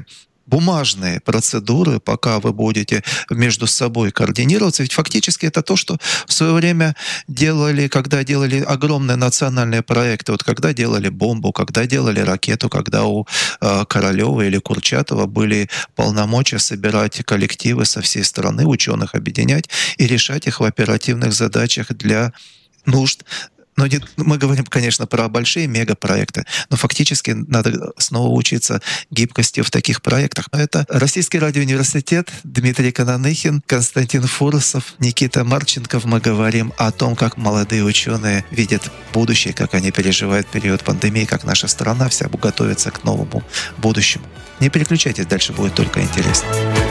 бумажные процедуры, пока вы будете между собой координироваться. Ведь фактически это то, что в свое время делали, когда делали огромные национальные проекты. Вот когда делали бомбу, когда делали ракету, когда у э, Королева или Курчатова были полномочия собирать коллективы со всей страны, ученых объединять и решать их в оперативных задачах для нужд. Но не, мы говорим, конечно, про большие мегапроекты, но фактически надо снова учиться гибкости в таких проектах. Это Российский радиоуниверситет, Дмитрий Кононыхин, Константин Фурсов, Никита Марченков. Мы говорим о том, как молодые ученые видят будущее, как они переживают период пандемии, как наша страна вся готовится к новому будущему. Не переключайтесь, дальше будет только интересно.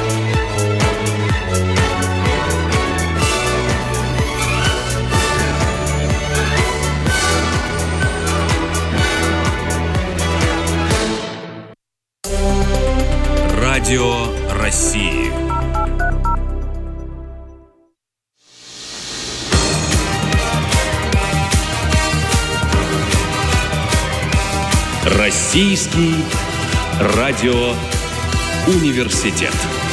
Радио России. Российский радиоуниверситет.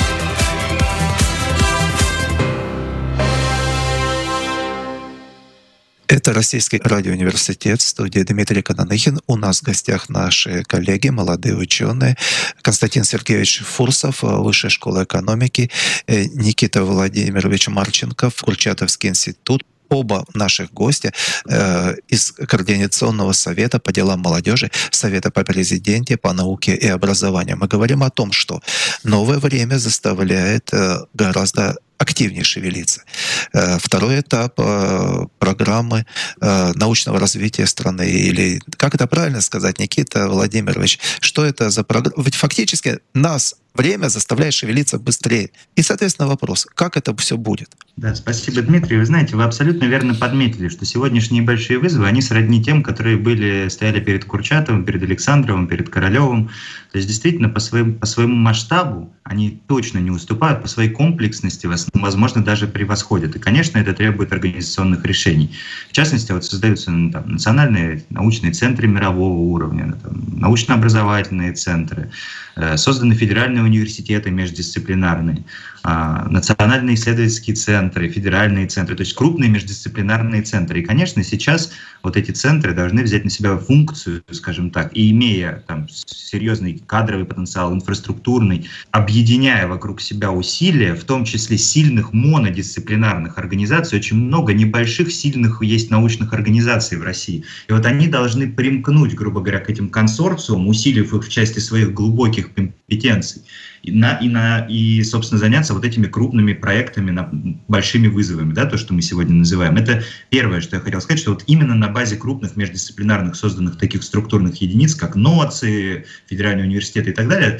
Это Российский радиоуниверситет, в студии Дмитрий Кононыхин. У нас в гостях наши коллеги, молодые ученые. Константин Сергеевич Фурсов, Высшая школа экономики, Никита Владимирович Марченков, Курчатовский институт. Оба наших гостя э, из Координационного совета по делам молодежи, Совета по президенте по науке и образованию. Мы говорим о том, что новое время заставляет э, гораздо активнее шевелиться. Э, второй этап э, программы э, научного развития страны, или как это правильно сказать, Никита Владимирович, что это за программа? Ведь фактически нас время заставляет шевелиться быстрее. И, соответственно, вопрос, как это все будет? Да, спасибо, Дмитрий. Вы знаете, вы абсолютно верно подметили, что сегодняшние большие вызовы, они сродни тем, которые были, стояли перед Курчатовым, перед Александровым, перед Королевым. То есть, действительно, по своему, по своему масштабу они точно не уступают, по своей комплексности, возможно, даже превосходят. И, конечно, это требует организационных решений. В частности, вот создаются ну, там, национальные научные центры мирового уровня, там, научно-образовательные центры, э, созданы федеральные университеты междисциплинарные, э, национальные исследовательские центры, федеральные центры, то есть крупные междисциплинарные центры. И, конечно, сейчас вот эти центры должны взять на себя функцию, скажем так, и имея там серьезный кадровый потенциал, инфраструктурный, объединяя вокруг себя усилия, в том числе сильных монодисциплинарных организаций, очень много небольших сильных есть научных организаций в России. И вот они должны примкнуть, грубо говоря, к этим консорциумам, усилив их в части своих глубоких компетенций, и, на, и, на, и собственно, заняться вот этими крупными проектами, на, большими вызовами, да, то, что мы сегодня называем. Это первое, что я хотел сказать, что вот именно на базе крупных междисциплинарных созданных таких структурных единиц, как НОЦИ, федеральные университеты и так далее,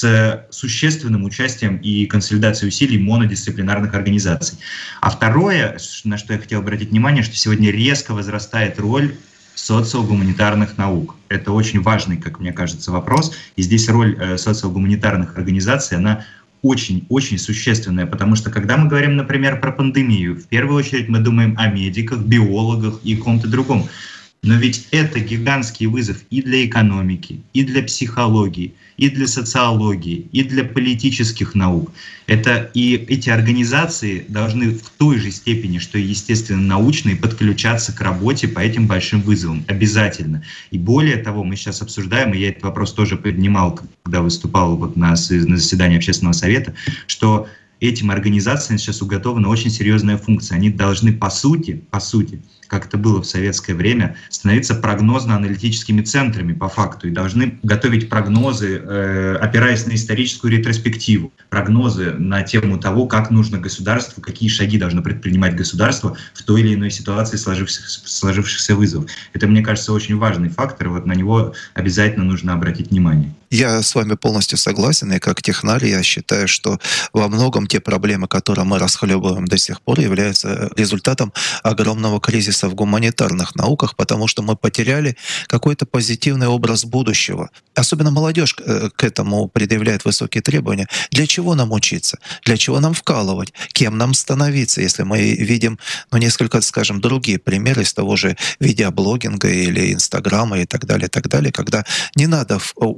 с существенным участием и консолидацией усилий монодисциплинарных организаций. А второе, на что я хотел обратить внимание, что сегодня резко возрастает роль социогуманитарных наук. Это очень важный, как мне кажется, вопрос. И здесь роль э, социогуманитарных организаций, она очень-очень существенная, потому что когда мы говорим, например, про пандемию, в первую очередь мы думаем о медиках, биологах и ком-то другом. Но ведь это гигантский вызов и для экономики, и для психологии, и для социологии, и для политических наук. Это и эти организации должны в той же степени, что и естественно научные, подключаться к работе по этим большим вызовам. Обязательно. И более того, мы сейчас обсуждаем, и я этот вопрос тоже поднимал, когда выступал вот на, на заседании общественного совета, что этим организациям сейчас уготована очень серьезная функция. Они должны по сути, по сути, как это было в советское время, становиться прогнозно-аналитическими центрами по факту и должны готовить прогнозы, э, опираясь на историческую ретроспективу, прогнозы на тему того, как нужно государству, какие шаги должно предпринимать государство в той или иной ситуации сложившихся, сложившихся вызовов. Это, мне кажется, очень важный фактор, вот на него обязательно нужно обратить внимание. Я с вами полностью согласен, и как технарь я считаю, что во многом те проблемы, которые мы расхлебываем до сих пор, являются результатом огромного кризиса в гуманитарных науках, потому что мы потеряли какой-то позитивный образ будущего. Особенно молодежь к этому предъявляет высокие требования. Для чего нам учиться? Для чего нам вкалывать? Кем нам становиться? Если мы видим ну, несколько, скажем, другие примеры из того же видеоблогинга или Инстаграма и так далее, и так далее, когда не надо учиться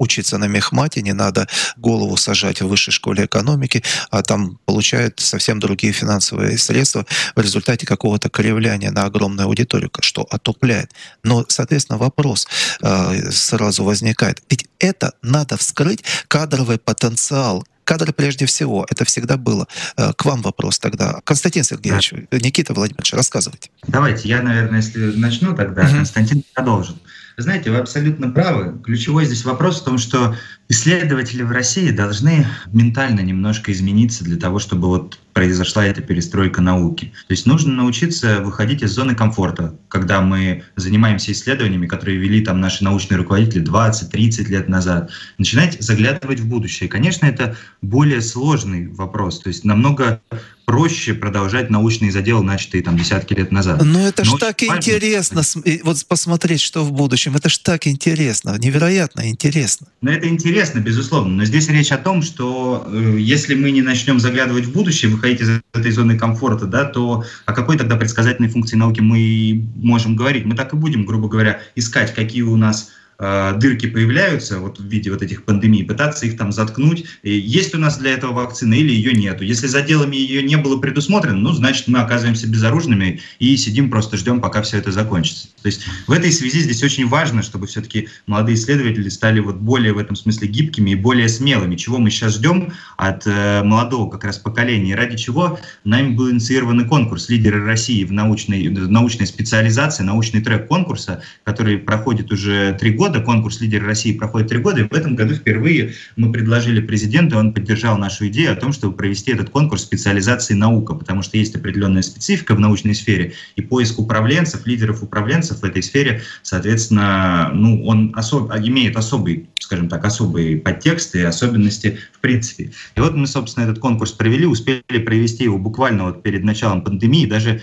на мехмате, не надо голову сажать в высшей школе экономики, а там получают совсем другие финансовые средства в результате какого-то кривляния на огромную аудиторию, что отупляет. Но, соответственно, вопрос э, сразу возникает. Ведь это надо вскрыть кадровый потенциал. Кадры прежде всего, это всегда было. К вам вопрос тогда. Константин Сергеевич, да. Никита Владимирович, рассказывайте. Давайте, я, наверное, если начну, тогда угу. Константин продолжит. Вы знаете, вы абсолютно правы. Ключевой здесь вопрос в том, что исследователи в России должны ментально немножко измениться для того, чтобы вот произошла эта перестройка науки. То есть нужно научиться выходить из зоны комфорта, когда мы занимаемся исследованиями, которые вели там наши научные руководители двадцать-тридцать лет назад, начинать заглядывать в будущее. И, конечно, это более сложный вопрос. То есть намного проще продолжать научные заделы, начатые там десятки лет назад. Но это ж так интересно, вот посмотреть, что в будущем. Это ж так интересно, невероятно интересно. Но это интересно, безусловно. Но здесь речь о том, что э, если мы не начнем заглядывать в будущее, выходить из этой зоны комфорта, да, то о какой тогда предсказательной функции науки мы можем говорить? Мы так и будем, грубо говоря, искать, какие у нас дырки появляются вот в виде вот этих пандемий, пытаться их там заткнуть. И есть у нас для этого вакцина или ее нету. Если за делами ее не было предусмотрено, ну, значит, мы оказываемся безоружными и сидим, просто ждем, пока все это закончится. То есть в этой связи здесь очень важно, чтобы все-таки молодые исследователи стали вот более в этом смысле гибкими и более смелыми. Чего мы сейчас ждем от э, молодого как раз поколения, ради чего нами был инициирован конкурс «Лидеры России» в научной, в научной специализации, научный трек конкурса, который проходит уже три года. Конкурс «Лидеры России» проходит три года, и в этом году впервые мы предложили президенту, он поддержал нашу идею о том, чтобы провести этот конкурс специализации наука, потому что есть определенная специфика в научной сфере, и поиск управленцев, лидеров управленцев в этой сфере, соответственно, ну, он особ... имеет особый, скажем так, особые подтексты и особенности в принципе. И вот мы, собственно, этот конкурс провели, успели провести его буквально вот перед началом пандемии, даже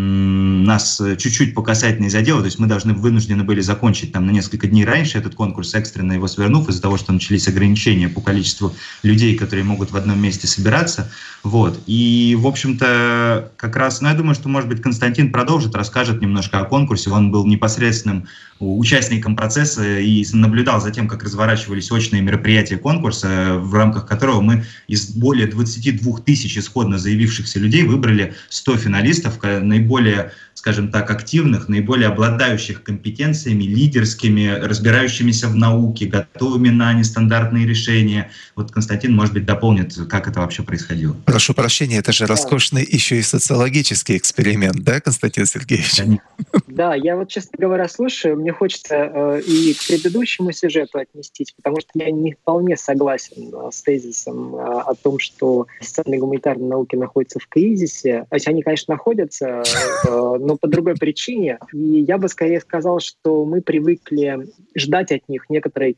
м- нас чуть-чуть по касательной задело, то есть мы должны вынуждены были закончить там на несколько дней раньше этот конкурс, экстренно его свернув из-за того, что начались ограничения по количеству людей, которые могут в одном месте собираться. Вот. И, в общем-то, как раз, ну, я думаю, что, может быть, Константин продолжит, расскажет немножко о конкурсе. Он был непосредственным участником процесса и наблюдал за тем, как разворачивались очные мероприятия конкурса, в рамках которого мы из более двадцати двух тысяч исходно заявившихся людей выбрали сто финалистов, наиболее, скажем так, активных, наиболее обладающих компетенциями, лидерскими, разбирающимися в науке, готовыми на нестандартные решения. Вот Константин, может быть, дополнит, как это вообще происходило. Прошу прощения, это же роскошный еще и социологический эксперимент, да, Константин Сергеевич? Да, я вот, честно говоря, слушаю, мне хочется э, и к предыдущему сюжету отнестись, потому что я не вполне согласен э, с тезисом э, о том, что социальные и гуманитарные науки находятся в кризисе. То есть они, конечно, находятся, э, но по другой причине. И я бы скорее сказал, что мы привыкли ждать от них некоторой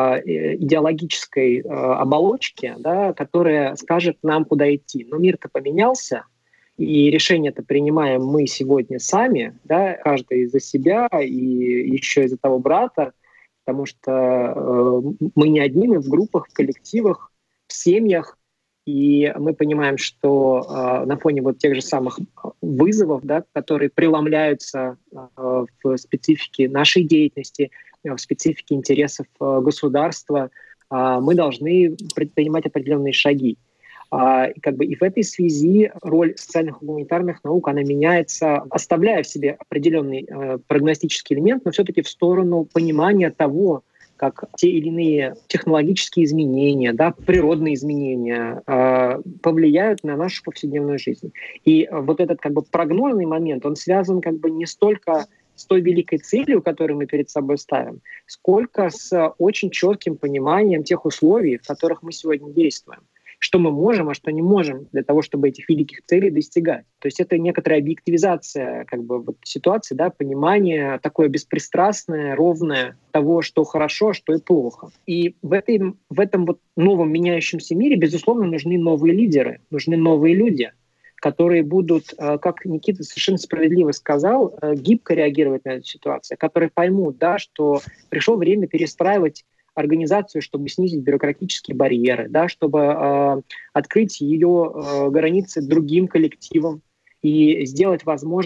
идеологической оболочки, да, которая скажет нам, куда идти. Но мир-то поменялся, и решение-то принимаем мы сегодня сами, да, каждый за себя и еще и за того брата, потому что э, мы не одни, мы в группах, в коллективах, в семьях, и мы понимаем, что э, на фоне вот тех же самых вызовов, да, которые преломляются э, в специфике нашей деятельности, в специфике интересов э, государства, э, мы должны предпринимать определенные шаги. Uh, и, как бы, и в этой связи роль социальных и гуманитарных наук, она меняется, оставляя в себе определенный uh, прогностический элемент, но все-таки в сторону понимания того, как те или иные технологические изменения, да, природные изменения uh, повлияют на нашу повседневную жизнь. И uh, вот этот как бы прогнозный момент, он связан как бы не столько с той великой целью, которую мы перед собой ставим, сколько с очень четким пониманием тех условий, в которых мы сегодня действуем. Что мы можем, а что не можем для того, чтобы этих великих целей достигать. То есть это некоторая объективизация как бы, вот, ситуации, да, понимание такое беспристрастное, ровное того, что хорошо, а что и плохо. И в, этой, в этом вот новом меняющемся мире, безусловно, нужны новые лидеры, нужны новые люди, которые будут, как Никита совершенно справедливо сказал, гибко реагировать на эту ситуацию, которые поймут, да, что пришло время перестраивать организацию, чтобы снизить бюрократические барьеры, да, чтобы э, открыть ее э, границы другим коллективам и сделать возможным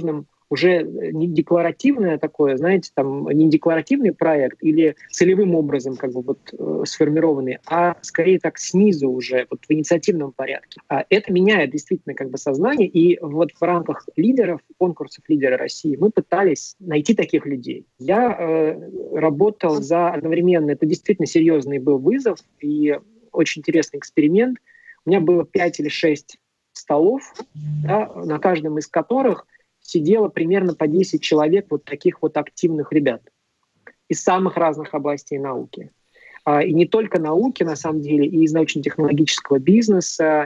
уже не декларативное такое, знаете, там не декларативный проект или целевым образом как бы вот э, сформированный, а скорее так снизу уже, вот в инициативном порядке. А это меняет действительно как бы сознание, и вот в рамках лидеров, конкурсов «Лидеры России» мы пытались найти таких людей. Я э, работал за одновременно, это действительно серьезный был вызов и очень интересный эксперимент. У меня было пять или шесть столов, да, на каждом из которых сидело примерно по десять человек вот таких вот активных ребят из самых разных областей науки. И не только науки, на самом деле, и из научно-технологического бизнеса,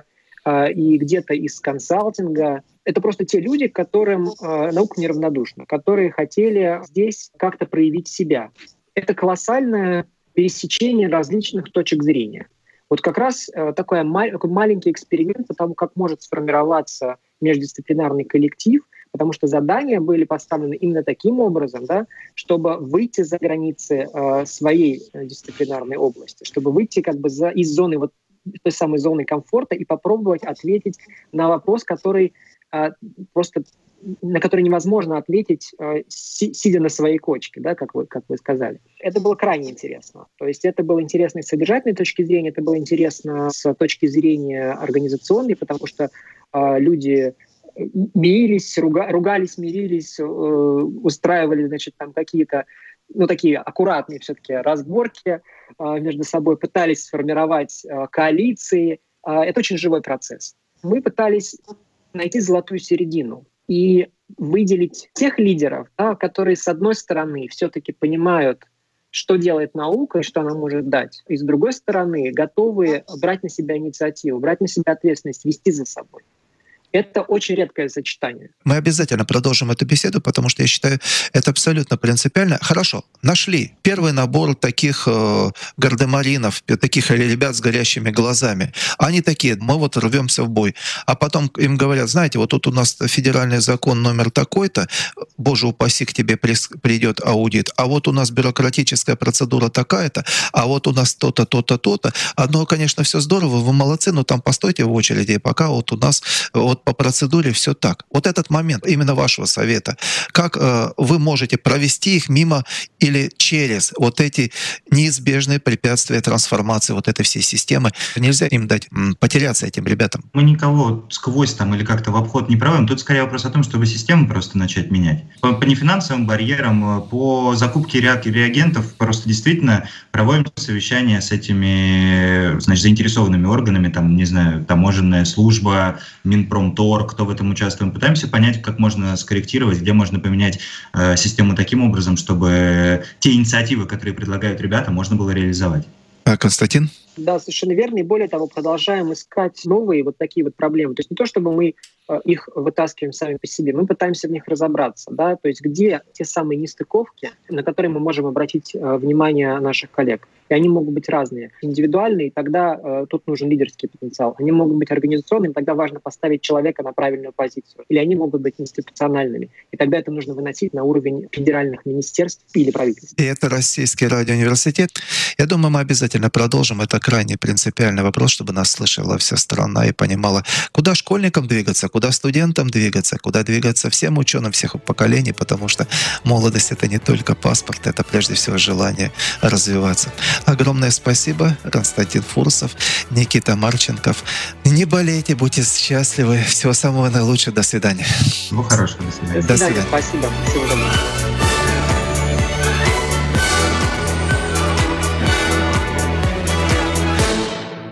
и где-то из консалтинга. Это просто те люди, которым наука неравнодушна, которые хотели здесь как-то проявить себя. Это колоссальное пересечение различных точек зрения. Вот как раз такой, такой маленький эксперимент по тому, как может сформироваться междисциплинарный коллектив, потому что задания были поставлены именно таким образом, да, чтобы выйти за границы э, своей дисциплинарной области, чтобы выйти как бы за, из зоны, вот, той самой зоны комфорта и попробовать ответить на вопрос, который э, просто, на который невозможно ответить, э, си, сидя на своей кочке, да, как вы, как вы сказали. Это было крайне интересно. То есть это было интересно с содержательной точки зрения, это было интересно с точки зрения организационной, потому что э, люди мирились, руга, ругались, мирились, э, устраивали, значит, там какие-то, ну, такие аккуратные все-таки разборки э, между собой, пытались сформировать э, коалиции. Э, это очень живой процесс. Мы пытались найти золотую середину и выделить тех лидеров, да, которые, с одной стороны, все-таки понимают, что делает наука и что она может дать, и, с другой стороны, готовы брать на себя инициативу, брать на себя ответственность, вести за собой. Это очень редкое сочетание. Мы обязательно продолжим эту беседу, потому что я считаю, это абсолютно принципиально. Хорошо, нашли первый набор таких э, гардемаринов, таких ребят с горящими глазами. Они такие, мы вот рвемся в бой. А потом им говорят, знаете, вот тут у нас федеральный закон номер такой-то, боже упаси, к тебе придет аудит, а вот у нас бюрократическая процедура такая-то, а вот у нас то-то, то-то, то-то. Одно, конечно, все здорово, вы молодцы, но там постойте в очереди, пока вот у нас вот по процедуре все так. Вот этот момент именно вашего совета, как э, вы можете провести их мимо или через вот эти неизбежные препятствия трансформации вот этой всей системы? Нельзя им дать м, потеряться этим ребятам. Мы никого сквозь там или как-то в обход не проводим. Тут скорее вопрос о том, чтобы систему просто начать менять. По, по нефинансовым барьерам, по закупке ре, реагентов просто действительно проводим совещания с этими, значит, заинтересованными органами, там, не знаю, таможенная служба, Минпром, торг, кто в этом участвует. Пытаемся понять, как можно скорректировать, где можно поменять э, систему таким образом, чтобы те инициативы, которые предлагают ребята, можно было реализовать. А, Константин? Да, совершенно верно. И более того, продолжаем искать новые вот такие вот проблемы. То есть не то, чтобы мы э, их вытаскиваем сами по себе, мы пытаемся в них разобраться. Да? То есть где те самые нестыковки, на которые мы можем обратить э, внимание наших коллег. И они могут быть разные. Индивидуальные, тогда э, тут нужен лидерский потенциал. Они могут быть организационными, тогда важно поставить человека на правильную позицию. Или они могут быть институциональными. И тогда это нужно выносить на уровень федеральных министерств или правительств. И это Российский радиоуниверситет. Я думаю, мы обязательно продолжим. Это крайне принципиальный вопрос, чтобы нас слышала вся страна и понимала, куда школьникам двигаться, куда студентам двигаться, куда двигаться всем ученым всех поколений, потому что молодость — это не только паспорт, это прежде всего желание развиваться. Огромное спасибо, Константин Фурсов, Никита Марченков. Не болейте, будьте счастливы. Всего самого наилучшего. До свидания. Всего хорошего. До свидания. До свидания. До свидания. Спасибо. Всего доброго.